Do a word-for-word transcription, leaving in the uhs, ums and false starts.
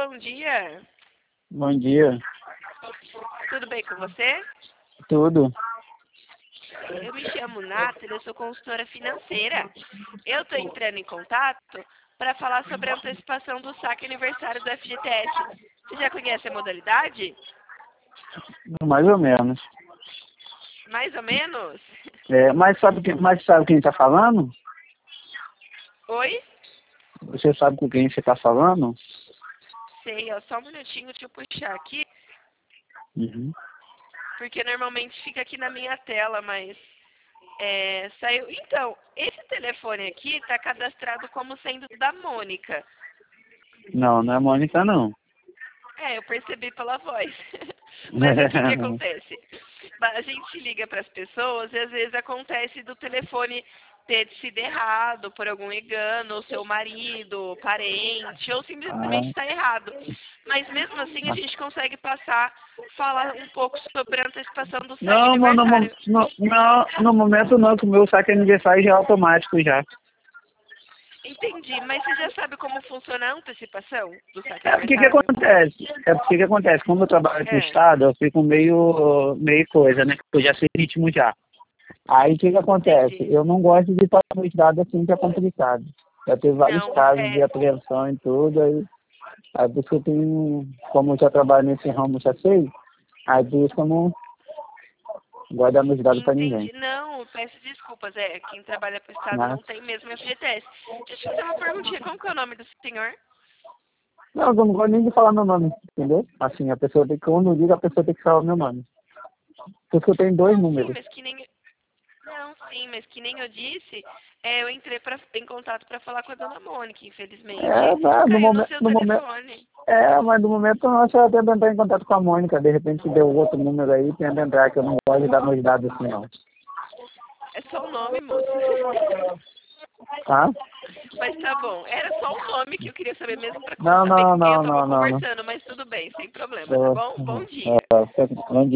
bom dia. Bom dia. Tudo bem com você? Tudo. Eu me chamo Nathalie, eu sou consultora financeira. Eu estou entrando em contato para falar sobre a antecipação do saque aniversário do F G T S. Você já conhece a modalidade? Mais ou menos. Mais ou menos? É, mas sabe quem, mas sabe quem está falando? Oi? Você sabe com quem você está falando? Sei, ó, só um minutinho, deixa eu puxar aqui, Uhum. porque normalmente fica aqui na minha tela, mas é, saiu. Então, esse telefone aqui está cadastrado como sendo da Mônica. Não, não é Mônica, não. É, eu percebi pela voz. Mas o que, que acontece? A gente liga para as pessoas e às vezes acontece do telefone ter sido errado por algum engano, ou seu marido, parente, ou simplesmente Ah, está errado. Mas mesmo assim a gente consegue passar, falar um pouco sobre a antecipação do saque não, mas no, mo- aniversário. no, não, no momento não, que o meu saque aniversário já é automático já. Entendi, mas você já sabe como funciona a antecipação do saque É porque que aniversário? acontece? É porque que acontece? Como eu trabalho com o É, Estado, eu fico meio, meio coisa, né? Eu já sei ritmo já. Aí o que que acontece? entendi. Eu não gosto de passar muito dado assim que é complicado. Já teve vários Não, casos de é, apreensão e tudo, aí, aí por isso que eu tenho, como eu já trabalho nesse ramo, já sei, aí por isso que eu não gosto de dar meus dados pra ninguém. entendi. Não, peço desculpas. É, quem trabalha para o Estado Mas, não tem mesmo F G T S. Deixa eu fazer uma perguntinha. Como que é o nome do senhor? não, eu não gosto nem de falar meu nome, entendeu? Assim, a pessoa tem que, quando liga, a pessoa tem que falar o meu nome. Por isso que eu tenho dois Não, sim, números. mas que nem... Não, sim, mas que nem eu disse, é, eu entrei pra, em contato para falar com a dona Mônica, É, infelizmente. tá, no Caiu no momento, seu no momento, telefone. é, mas no momento eu só tento entrar em contato com a Mônica, de repente deu outro número aí, tenta entrar, que eu não gosto de dar meus dados assim, não. É só o nome, moço. Tá? Mas tá bom. Era só o nome que eu queria saber mesmo para Não, saber não, com quem eu não, tava não, não, não. conversando, mas tudo bem, sem problema, tá Eu, bom? Bom dia. eu, eu, eu,